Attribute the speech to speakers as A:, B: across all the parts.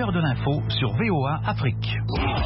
A: l'heure de l'info sur VOA Afrique.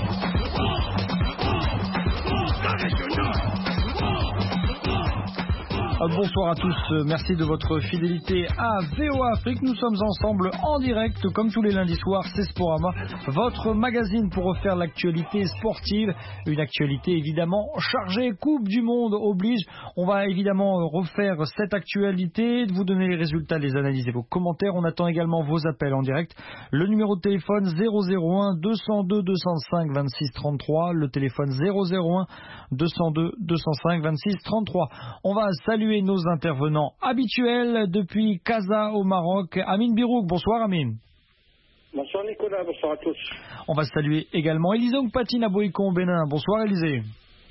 B: Bonsoir à tous, merci de votre fidélité à VOA Afrique. Nous sommes ensemble en direct comme tous les lundis soirs, c'est Sporama, votre magazine pour refaire l'actualité sportive. Une actualité évidemment chargée, Coupe du Monde oblige. On va évidemment refaire cette actualité, vous donner les résultats, les analyses et vos commentaires. On attend également vos appels en direct. Le numéro de téléphone 001 202 205 26 33, le téléphone 001 202 205 26 33. On va saluer nos intervenants habituels depuis Casa au Maroc. Amine Birouk, bonsoir Amine.
C: Bonsoir Nicolas, bonsoir à tous.
B: On va saluer également Élisée Oungpatine à Boïcon au Bénin. Bonsoir Élisée.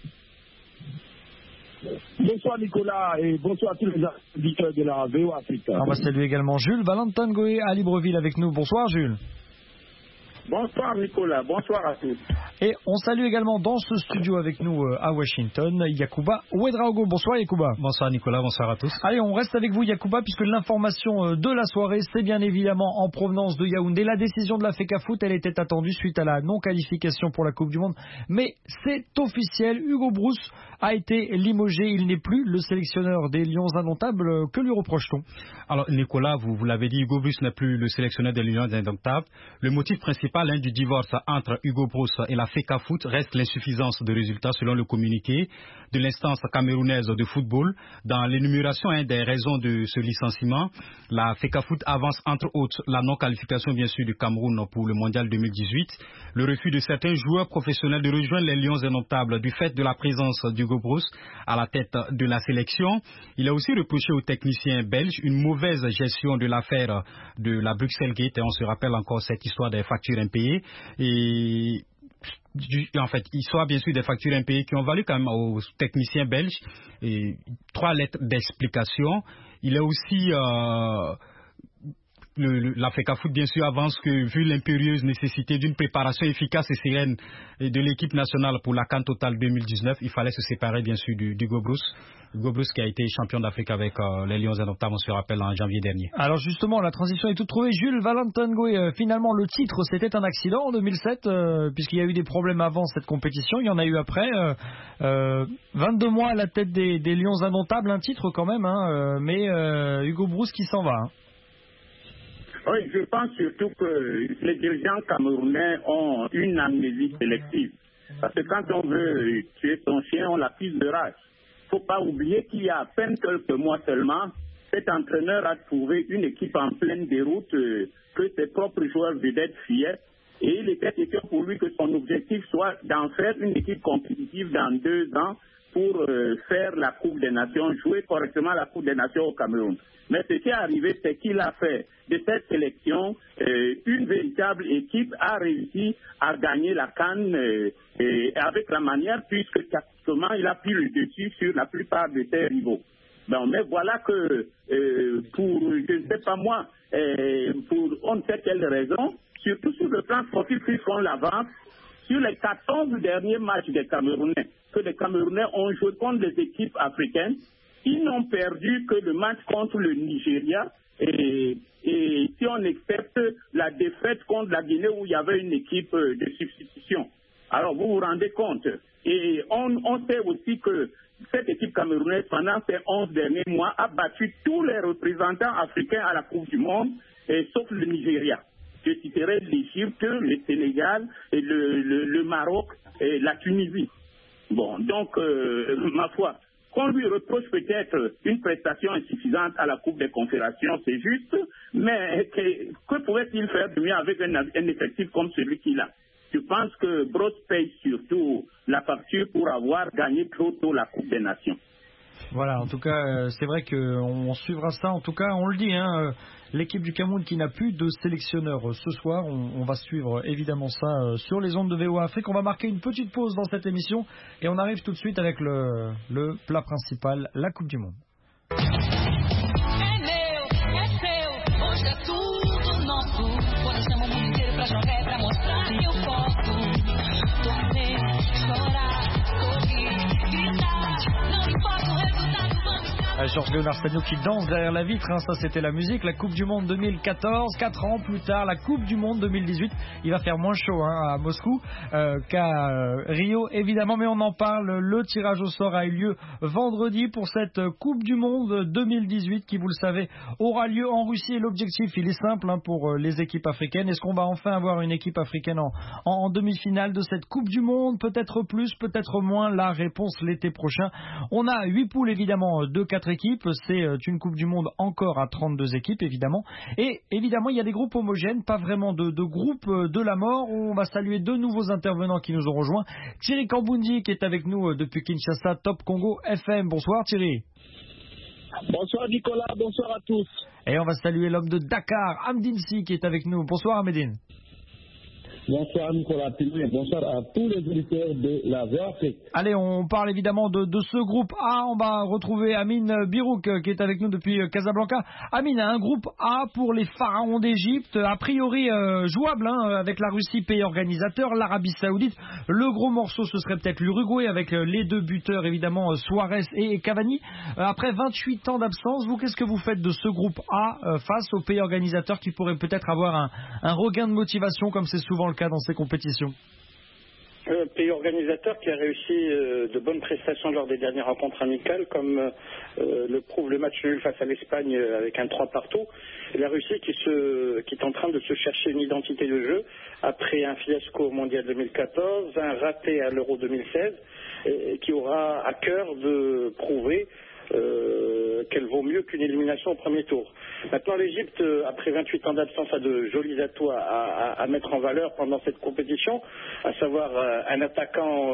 D: Bonsoir Nicolas et bonsoir à tous les auditeurs de la VOA Afrique.
B: On va saluer également Jules Valentin Goé à Libreville avec nous. Bonsoir Jules.
C: Bonsoir Nicolas, bonsoir à tous.
B: Et on salue également dans ce studio avec nous à Washington, Yacouba Ouedraogo. Bonsoir Yacouba.
E: Bonsoir Nicolas, bonsoir à tous.
B: Allez, on reste avec vous Yacouba puisque l'information de la soirée, c'est bien évidemment en provenance de Yaoundé. La décision de la FECAFOOT, elle était attendue suite à la non-qualification pour la Coupe du Monde. Mais c'est officiel, Hugo Brousse a été limogé. Il n'est plus le sélectionneur des Lions Indomptables. Que lui reproche-t-on?
E: Alors Nicolas, vous l'avez dit, Hugo Brousse n'est plus le sélectionneur des Lions Indomptables. Le motif principal du divorce entre Hugo Brousse et la FECAFOOT reste l'insuffisance de résultats selon le communiqué de l'instance camerounaise de football. Dans l'énumération des raisons de ce licenciement, la FECAFOOT avance entre autres la non-qualification bien sûr du Cameroun pour le mondial 2018, le refus de certains joueurs professionnels de rejoindre les Lions Indomptables du fait de la présence d'Hugo Brousse à la tête de la sélection. Il a aussi reproché aux techniciens belges une mauvaise gestion de l'affaire de la Bruxelles Gate et on se rappelle encore cette histoire des factures impayées. Et en fait, histoire bien sûr des factures impayées qui ont valu quand même aux techniciens belges 3 lettres d'explication. Il a aussi la FECAFOOT bien sûr avance que vu l'impérieuse nécessité d'une préparation efficace et sereine de l'équipe nationale pour la CAN Total 2019, il fallait se séparer bien sûr d'Hugo Brousse. Hugo Brousse qui a été champion d'Afrique avec les Lions Indomptables, on se rappelle, en janvier dernier.
B: Alors justement, la transition est toute trouvée. Jules Valentin Goé, finalement le titre c'était un accident en 2007 puisqu'il y a eu des problèmes avant cette compétition, il y en a eu après. 22 mois à la tête des Lions Indomptables, un titre quand même, mais Hugo Brousse qui s'en va.
C: Oui, je pense surtout que les dirigeants camerounais ont une amnésie sélective. Parce que quand on veut tuer son chien, on l'accuse de rage. Il ne faut pas oublier qu'il y a à peine quelques mois seulement, cet entraîneur a trouvé une équipe en pleine déroute que ses propres joueurs vedettes fuyaient. Et il était question pour lui que son objectif soit d'en faire une équipe compétitive dans 2 ans pour faire la Coupe des Nations, jouer correctement la Coupe des Nations au Cameroun. Mais ce qui est arrivé, c'est qu'il a fait de cette sélection une véritable équipe, a réussi à gagner la CAN avec la manière, puisque tactiquement, il a pris le dessus sur la plupart de ses rivaux. Bon, mais voilà que pour, je ne sais pas moi, pour on ne sait quelle raison, surtout sur le plan sportif, ils font l'avance. Sur les 14 derniers matchs des Camerounais, que les Camerounais ont joué contre des équipes africaines, ils n'ont perdu que le match contre le Nigeria et si on accepte la défaite contre la Guinée où il y avait une équipe de substitution. Alors vous vous rendez compte. Et on sait aussi que cette équipe camerounaise pendant ces 11 derniers mois a battu tous les représentants africains à la Coupe du Monde, sauf le Nigeria. Je citerai l'Égypte, le Sénégal, et le Maroc et la Tunisie. Bon, donc, ma foi, qu'on lui reproche peut-être une prestation insuffisante à la Coupe des Confédérations, c'est juste, mais que pourrait-il faire de mieux avec un effectif comme celui qu'il a? Je pense que Brousse paye surtout la facture pour avoir gagné trop tôt la Coupe des Nations.
B: Voilà, en tout cas, c'est vrai qu'on suivra ça. En tout cas, on le dit, l'équipe du Cameroun qui n'a plus de sélectionneur ce soir, on va suivre évidemment ça sur les ondes de VOA Afrique. On va marquer une petite pause dans cette émission et on arrive tout de suite avec le plat principal, la Coupe du Monde. Georges Léonard Stagno qui danse derrière la vitre, ça c'était la musique. La Coupe du Monde 2014, 4 ans plus tard, la Coupe du Monde 2018. Il va faire moins chaud à Moscou qu'à Rio évidemment, mais on en parle. Le tirage au sort a eu lieu vendredi pour cette Coupe du Monde 2018 qui, vous le savez, aura lieu en Russie. Et l'objectif, il est simple pour les équipes africaines. Est-ce qu'on va enfin avoir une équipe africaine en demi-finale de cette Coupe du Monde? Peut-être plus, peut-être moins. La réponse l'été prochain. On a 8 poules évidemment de 4 équipes, c'est une Coupe du Monde encore à 32 équipes évidemment, et évidemment il y a des groupes homogènes, pas vraiment de groupe de la mort. On va saluer 2 nouveaux intervenants qui nous ont rejoints. Thierry Kambundi qui est avec nous depuis Kinshasa, Top Congo FM. Bonsoir Thierry.
D: Bonsoir Nicolas, bonsoir à tous.
B: Et on va saluer l'homme de Dakar, Amdine Si, qui est avec nous. Bonsoir Amedine.
D: Bonsoir Nicolas Pilou et bonsoir à tous les auditeurs de la VOA Afrique.
B: Allez, on parle évidemment de ce groupe A. On va retrouver Amine Birouk qui est avec nous depuis Casablanca. Amine, un groupe A pour les pharaons d'Égypte, a priori jouable avec la Russie, pays organisateur, l'Arabie Saoudite. Le gros morceau, ce serait peut-être l'Uruguay avec les 2 buteurs évidemment, Suarez et Cavani. Après 28 ans d'absence, vous, qu'est-ce que vous faites de ce groupe A face aux pays organisateurs qui pourraient peut-être avoir un regain de motivation comme c'est souvent le cas dans ces compétitions?
F: Pays organisateur qui a réussi de bonnes prestations lors des dernières rencontres amicales, comme le prouve le match nul face à l'Espagne avec un 3 partout. Et la Russie qui est en train de se chercher une identité de jeu après un fiasco au Mondial 2014, un raté à l'Euro 2016, et qui aura à cœur de prouver qu'elle vaut mieux qu'une élimination au premier tour. Maintenant, l'Égypte, après 28 ans d'absence, a de jolis atouts à mettre en valeur pendant cette compétition, à savoir un attaquant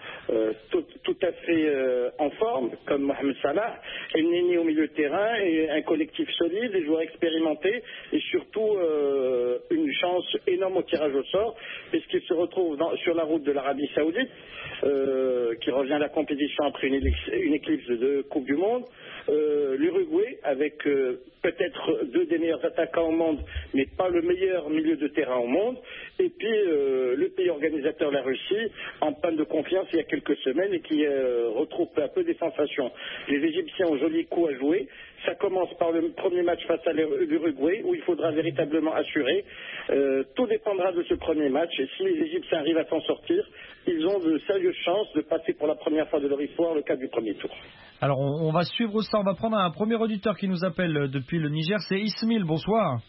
F: tout à fait en forme, comme Mohamed Salah, et Neni au milieu de terrain, et un collectif solide, des joueurs expérimentés, et surtout une chance énorme au tirage au sort, puisqu'il se retrouve sur la route de l'Arabie Saoudite, qui revient à la compétition après une éclipse de Coupe du Monde, l'Uruguay avec peut-être 2 des meilleurs attaquants au monde, mais pas le meilleur milieu de terrain au monde, et puis le pays organisateur, la Russie, en panne de confiance il y a quelques semaines et qui retrouve peu à peu des sensations. Les Égyptiens ont joli coup à jouer. Ça commence par le premier match face à l'Uruguay où il faudra véritablement assurer. Tout dépendra de ce premier match, et si les Égyptiens arrivent à s'en sortir, ils ont de sérieuses chances de passer pour la première fois de leur histoire le cap du premier tour.
B: Alors on va suivre ça, on va prendre un premier auditeur qui nous appelle depuis le Niger, c'est Ismail, bonsoir.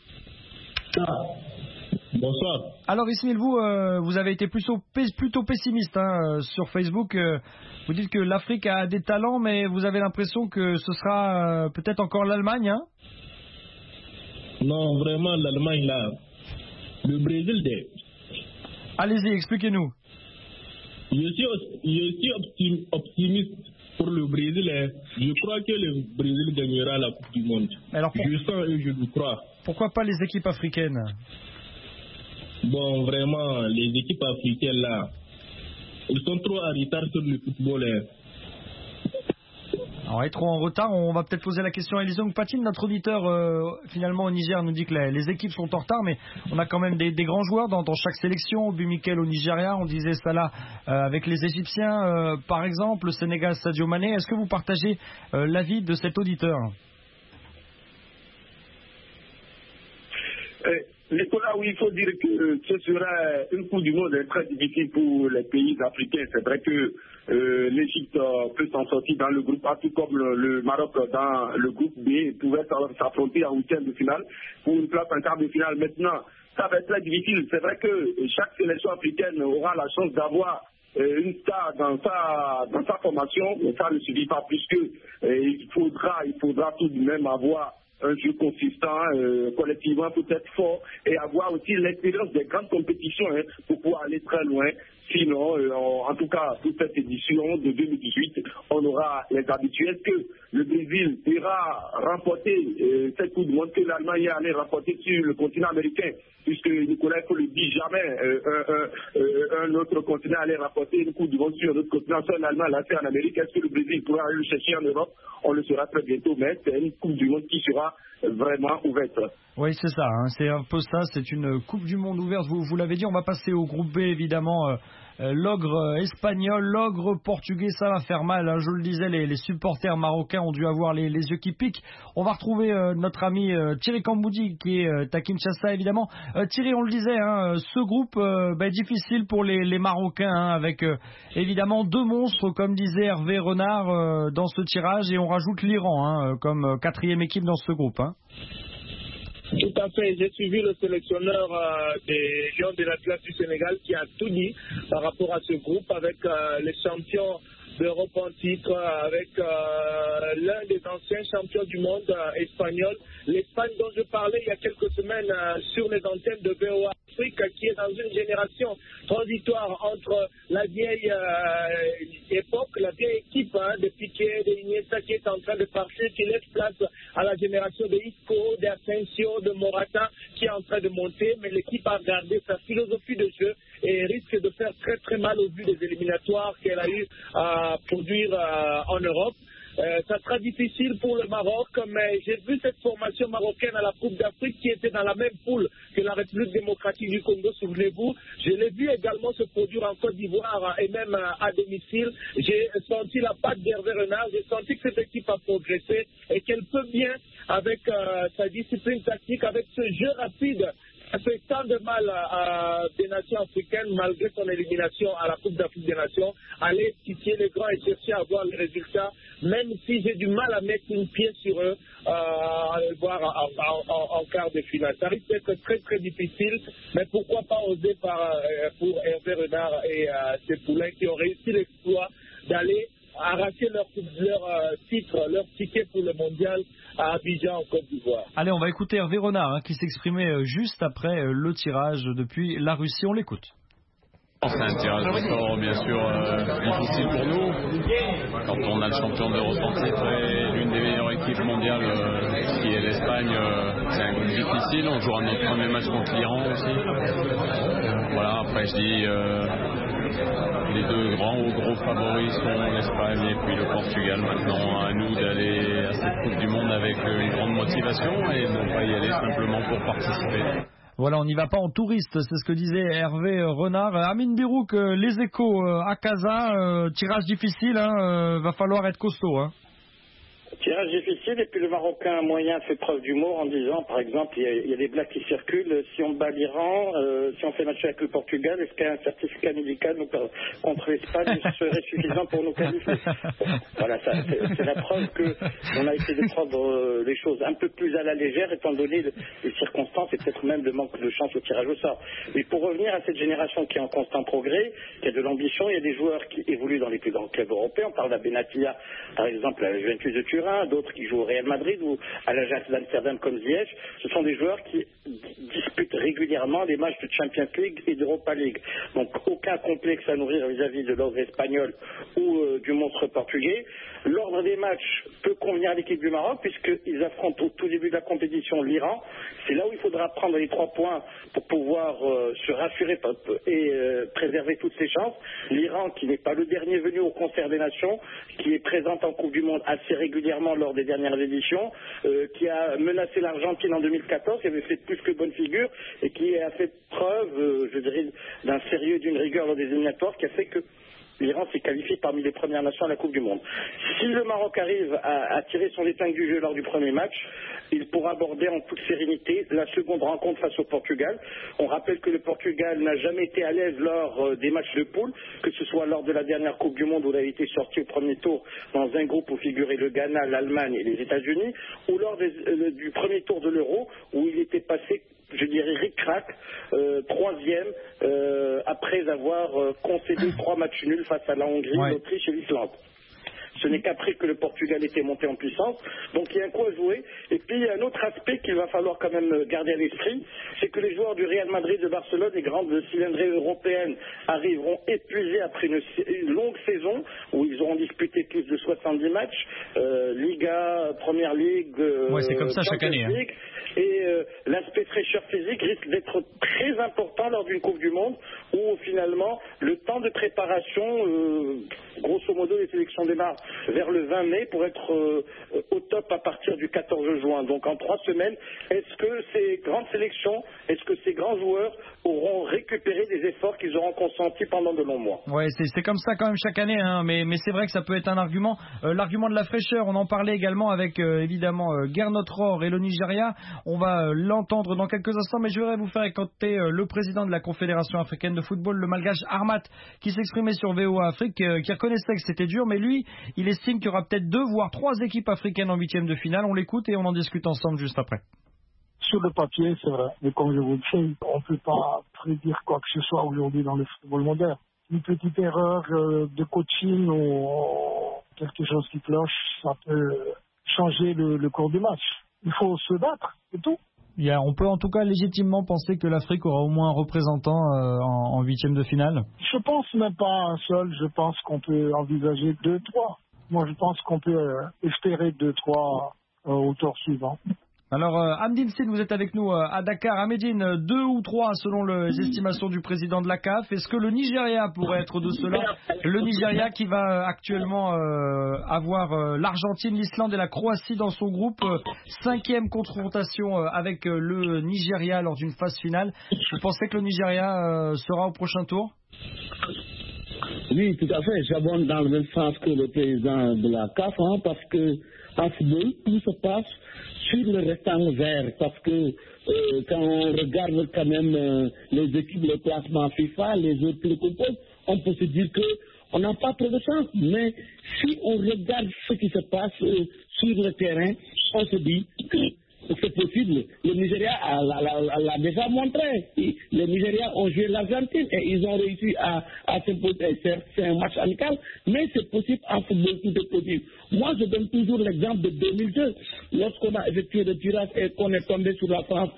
D: Bonsoir.
B: Alors Ismail, vous avez été plutôt pessimiste sur Facebook, vous dites que l'Afrique a des talents, mais vous avez l'impression que ce sera peut-être encore l'Allemagne, hein?
D: Non, vraiment l'Allemagne là, le Brésil
B: Allez-y, expliquez-nous.
D: Je suis optimiste pour le Brésil. Je crois que le Brésil gagnera la Coupe du Monde.
B: Alors,
D: je sens et je le crois.
B: Pourquoi pas les équipes africaines?
D: Bon, vraiment, les équipes africaines là, ils sont trop en retard sur le football.
B: On est trop en retard, on va peut-être poser la question à Elisong Patine, notre auditeur finalement au Niger nous dit que les équipes sont en retard, mais on a quand même des grands joueurs dans chaque sélection. Bumikel au Nigeria, on disait ça là avec les Égyptiens par exemple, le Sénégal Sadio Mané. Est-ce que vous partagez l'avis de cet auditeur?
D: Nicolas, oui, il faut dire que ce sera une Coupe du Monde très difficile pour les pays africains. C'est vrai que l'Égypte peut s'en sortir dans le groupe A, tout comme le Maroc dans le groupe B, pouvait s'affronter en 8e de finale pour une place en quart de finale. Maintenant, ça va être très difficile. C'est vrai que chaque sélection africaine aura la chance d'avoir une star dans sa formation, mais ça ne suffit pas, puisque il faudra tout de même avoir un jeu consistant, collectivement peut-être fort, et avoir aussi l'expérience des grandes compétitions pour pouvoir aller très loin. Sinon, en tout cas, pour cette édition de 2018, on aura les habitués. Est-ce que le Brésil ira remporter cette Coupe du Monde, que l'Allemagne allait remporter sur le continent américain, puisque Nicolas, il faut le dire, jamais un autre continent allait remporter une Coupe du Monde sur un autre continent. Seul l'Allemagne l'a fait en Amérique. Est-ce que le Brésil pourra aller le chercher en Europe? On le saura très bientôt, mais c'est une Coupe du Monde qui sera vraiment ouverte.
B: Oui, c'est ça, c'est un peu ça, c'est une Coupe du Monde ouverte, vous l'avez dit. On va passer au groupe B évidemment l'ogre espagnol, l'ogre portugais, ça va faire mal. Je le disais, les supporters marocains ont dû avoir les yeux qui piquent. On va retrouver notre ami Thierry Kamboudi qui est à Kinshasa évidemment. Thierry, on le disait, ce groupe difficile pour les Marocains, avec évidemment 2 monstres comme disait Hervé Renard dans ce tirage, et on rajoute l'Iran comme 4e équipe dans ce groupe.
G: Tout à fait. J'ai suivi le sélectionneur des Lions de l'Atlas du Sénégal qui a tout dit par rapport à ce groupe avec les champions d'Europe en titre, avec l'un des anciens champions du monde espagnol, l'Espagne dont je parlais il y a quelques semaines sur les antennes de VOA Afrique, qui est dans une génération transitoire entre la vieille époque, la vieille équipe de Piqué, de Iniesta qui est en train de partir, qui laisse place à la génération de Isco, d'Asensio, de Morata qui est en train de monter, mais l'équipe a gardé sa philosophie de jeu et risque de faire très très mal au vu des éliminatoires qu'elle a eu à produire en Europe. Ça sera difficile pour le Maroc, mais j'ai vu cette formation marocaine à la Coupe d'Afrique qui était dans la même poule que la République démocratique du Congo, souvenez-vous. Je l'ai vu également se produire en Côte d'Ivoire et même à domicile. J'ai senti la patte d'Hervé Renard, j'ai senti que cette équipe a progressé et qu'elle peut bien, avec sa discipline tactique, avec ce jeu rapide, ça fait tant de mal à des nations africaines, malgré son élimination à la Coupe d'Afrique des Nations, aller titiller les grands et chercher à voir les résultats, même si j'ai du mal à mettre une pied sur eux, à les voir en quart de finale. Ça risque d'être très très difficile, mais pourquoi pas oser pour Hervé Renard et ses poulains qui ont réussi l'exploit d'aller arracher leur titre, leur ticket pour le mondial à Abidjan en Côte d'Ivoire.
B: Allez, on va écouter Hervé Renard qui s'exprimait juste après le tirage depuis la Russie. On l'écoute.
H: C'est un tirage au sort bien sûr difficile pour nous. Quand on a le champion d'Europe en titre et l'une des meilleures équipes mondiales qui est l'Espagne, c'est un groupe difficile. On jouera notre premier match contre l'Iran aussi. Voilà, après je dis les 2 gros favoris sont l'Espagne et puis le Portugal. Maintenant à nous d'aller à cette Coupe du Monde avec une grande motivation et non pas y aller simplement pour participer.
B: Voilà, on n'y va pas en touriste, c'est ce que disait Hervé Renard. Amine Birouk, les Échos à Casa, tirage difficile, va falloir être costaud.
F: Tirage difficile, et puis le Marocain moyen fait preuve d'humour en disant, par exemple, il y a des blagues qui circulent, si on bat l'Iran, si on fait match avec le Portugal, est-ce qu'un certificat médical contre l'Espagne serait suffisant pour nous qualifier? Voilà, c'est la preuve qu'on a essayé de prendre les choses un peu plus à la légère, étant donné les circonstances et peut-être même le manque de chance au tirage au sort. Mais pour revenir à cette génération qui est en constant progrès, qui a de l'ambition, il y a des joueurs qui évoluent dans les plus grands clubs européens. On parle d'Abenatia, par exemple, à la Juventus de Turin, d'autres qui jouent au Real Madrid ou à l'Ajax d'Amsterdam comme Ziyech. Ce sont des joueurs qui disputent régulièrement des matchs de Champions League et d'Europa League. Donc aucun complexe à nourrir vis-à-vis de l'ordre espagnol ou du monstre portugais. L'ordre des matchs peut convenir à l'équipe du Maroc puisqu'ils affrontent au tout début de la compétition l'Iran. C'est là où il faudra prendre les 3 points pour pouvoir se rassurer et préserver toutes ses chances. L'Iran qui n'est pas le dernier venu au concert des nations, qui est présente en Coupe du Monde assez régulièrement lors des dernières éditions, qui a menacé l'Argentine en 2014, qui avait fait plus que bonne figure et qui a fait preuve, je dirais, d'un sérieux et d'une rigueur lors des éliminatoires qui a fait que l'Iran s'est qualifié parmi les premières nations à la Coupe du Monde. Si le Maroc arrive à tirer son épingle du jeu lors du premier match, il pourra aborder en toute sérénité la seconde rencontre face au Portugal. On rappelle que le Portugal n'a jamais été à l'aise lors des matchs de poule, que ce soit lors de la dernière Coupe du Monde où il a été sorti au premier tour dans un groupe où figuraient le Ghana, l'Allemagne et les États-Unis, ou lors du premier tour de l'Euro où il était passé, je dirais, ric-rac, 3e, après avoir concédé 3 matchs nuls face à la Hongrie, l'Autriche et l'Islande. Ce n'est qu'après que le Portugal était monté en puissance. Donc il y a un coup à jouer. Et puis il y a un autre aspect qu'il va falloir quand même garder à l'esprit, c'est que les joueurs du Real Madrid, de Barcelone, les grandes cylindrées européennes arriveront épuisés après une longue saison où ils auront disputé plus de 70 matchs, Liga, Première Ligue,
B: c'est comme ça chaque année.
F: League, et l'aspect fraîcheur physique risque d'être très important lors d'une Coupe du Monde où finalement le temps de préparation, grosso modo les sélections démarrent vers le 20 mai pour être au top à partir du 14 juin. Donc en 3 semaines, est-ce que ces grandes sélections, est-ce que ces grands joueurs auront récupéré des efforts qu'ils auront consentis pendant de longs mois?
B: Ouais, c'est comme ça quand même chaque année, hein, mais c'est vrai que ça peut être un argument. L'argument de la fraîcheur, on en parlait également avec évidemment Gernot Rohr et le Nigeria. On va l'entendre dans quelques instants, mais je voudrais vous faire écouter le président de la Confédération africaine de football, le malgache Armat, qui s'exprimait sur VOA Afrique, qui reconnaissait que c'était dur, mais lui, il estime qu'il y aura peut-être 2 voire 3 équipes africaines en 8e de finale. On l'écoute et on en discute ensemble juste après.
I: Sur le papier, c'est vrai, mais comme je vous le dis, on ne peut pas prédire quoi que ce soit aujourd'hui dans le football moderne. Une petite erreur de coaching ou quelque chose qui cloche, ça peut changer le cours du match. Il faut se battre, c'est tout.
B: On peut en tout cas légitimement penser que l'Afrique aura au moins un représentant en 8e de finale.
I: Je pense même pas un seul, je pense qu'on peut envisager 2-3. Moi je pense qu'on peut espérer 2-3 au tour suivant.
B: Alors, Hamdine Sid, vous êtes avec nous à Dakar. Amédine, 2 ou 3 selon les estimations du président de la CAF. Est-ce que le Nigeria pourrait être de cela? Le Nigeria qui va actuellement avoir l'Argentine, l'Islande et la Croatie dans son groupe. 5e confrontation avec le Nigeria lors d'une phase finale. Vous pensez que le Nigeria sera au prochain tour?
J: Oui, tout à fait. J'abonde dans le même sens que le président de la CAF, parce que en football, tout se passe sur le rectangle vert, parce que quand on regarde quand même les équipes, le classement FIFA, les autres le composent, on peut se dire qu'on n'a pas trop de chance. Mais si on regarde ce qui se passe sur le terrain, on se dit que c'est possible. Le Nigeria l'a déjà montré. Les Nigériens ont joué l'Argentine et ils ont réussi à s'imposer. C'est un match amical, mais c'est possible en football, tout est possible. Moi, je donne toujours l'exemple de 2002, lorsqu'on a effectué le tirage et qu'on est tombé sur la France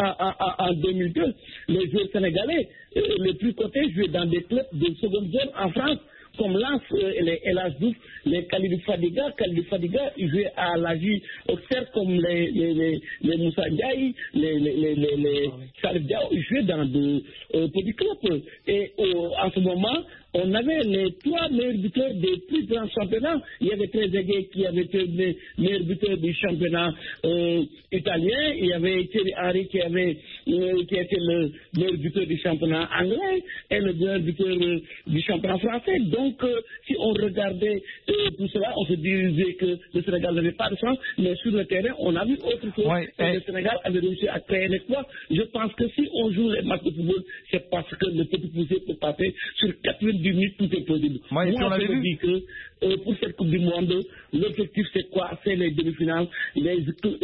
J: en 2002. Les joueurs sénégalais, les plus cotés, jouaient dans des clubs de seconde zone en France, comme Lens et les El Hadj, les Khalidou Fadiga, ils jouaient à l'AJ Auxerre comme les Moussa Ndiaye, les Salif Diao, ils jouaient dans de petits clubs. Et en ce moment, on avait les 3 meilleurs buteurs des plus grands championnats. Il y avait Trezeguet qui avait été le meilleur buteur du championnat italien. Il y avait Thierry Henry qui était le meilleur buteur du championnat anglais et le meilleur buteur du championnat français. Donc, si on regardait tout cela, on se disait que le Sénégal n'avait pas de chance, mais sur le terrain, on a vu autre chose. Ouais, et le Sénégal avait réussi à créer l'exploit. Je pense que si on joue les matchs de football, c'est parce que le petit poussé peut passer sur 90 minutes, tout est possible. Moi, je me dis que pour cette Coupe du Monde, l'objectif c'est quoi? C'est les demi-finales. Les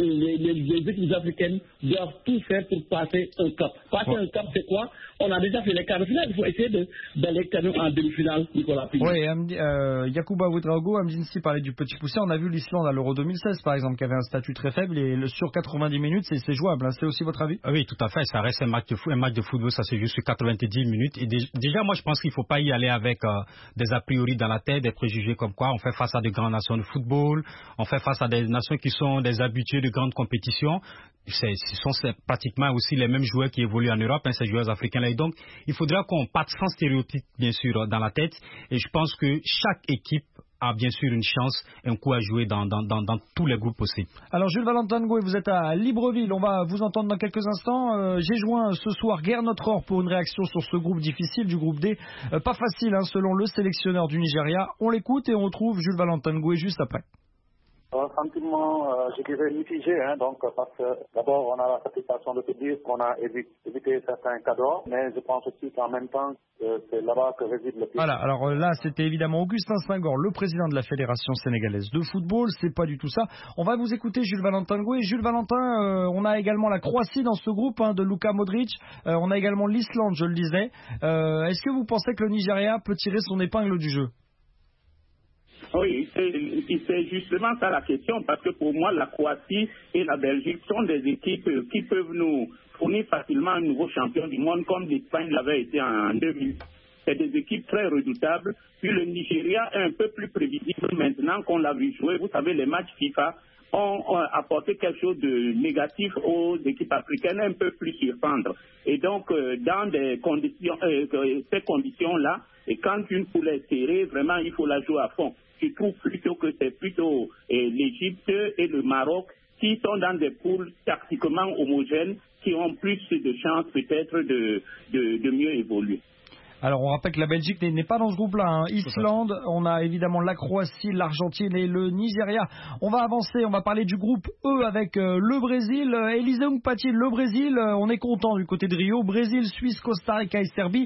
J: équipes africaines doivent tout faire pour passer un cap. Passer un cap, c'est quoi? On a déjà fait les quarts de finale, il faut essayer d'aller quand même en demi-finale, Nicolas.
B: Oui, Yacouba Ouedraogo, Amdinsi parlait du petit poussé. On a vu l'Islande à l'Euro 2016, par exemple, qui avait un statut très faible, et sur 90 minutes, c'est jouable. Hein. C'est aussi votre avis?
E: Oui, tout à fait. Ça reste un match de football, ça se joue sur 90 minutes. Et déjà, moi, je pense qu'il ne faut pas y aller avec des a priori dans la tête, des préjugés comme quoi on fait face à de grandes nations de football, on fait face à des nations qui sont des habitués de grandes compétitions. Ce sont pratiquement aussi les mêmes joueurs qui évoluent en Europe, ces joueurs africains-là. Et donc, il faudra qu'on parte sans stéréotypes, bien sûr, dans la tête. Et je pense que chaque équipe a bien sûr une chance, un coup à jouer dans tous les groupes possibles.
B: Alors Jules Valentin Ngoué, vous êtes à Libreville, on va vous entendre dans quelques instants. J'ai joint ce soir Gernot Rohr pour une réaction sur ce groupe difficile du groupe D. Pas facile selon le sélectionneur du Nigeria. On l'écoute et on retrouve Jules Valentin Ngoué juste après.
K: Sentiment, je dirais mitigé, donc parce que d'abord on a la satisfaction de se dire qu'on a évité certains cadeaux, mais je pense aussi qu'en même temps c'est là-bas que réside le plus.
B: Voilà, alors là c'était évidemment Augustin Senghor, le président de la Fédération sénégalaise de football, c'est pas du tout ça. On va vous écouter Jules Valentin Ngoué. Jules Valentin, on a également la Croatie dans ce groupe de Luka Modric, on a également l'Islande, je le disais. Est-ce que vous pensez que le Nigeria peut tirer son épingle du jeu?
C: Oui, c'est justement ça la question, parce que pour moi, la Croatie et la Belgique sont des équipes qui peuvent nous fournir facilement un nouveau champion du monde, comme l'Espagne l'avait été en 2000. C'est des équipes très redoutables. Puis le Nigeria est un peu plus prévisible maintenant qu'on l'a vu jouer. Vous savez, les matchs FIFA ont apporté quelque chose de négatif aux équipes africaines, un peu plus surprendre. Et donc, dans ces conditions-là, et quand une poule est serrée, vraiment, il faut la jouer à fond. je trouve plutôt que c'est plutôt l'Égypte et le Maroc qui sont dans des poules tactiquement homogènes, qui ont plus de chances peut-être de mieux évoluer.
B: Alors on rappelle que la Belgique n'est pas dans ce groupe-là, hein. Islande, on a évidemment la Croatie, l'Argentine et le Nigeria. On va avancer, on va parler du groupe E avec le Brésil. Élisée Mpati, le Brésil, on est content du côté de Rio. Brésil, Suisse, Costa Rica et Serbie.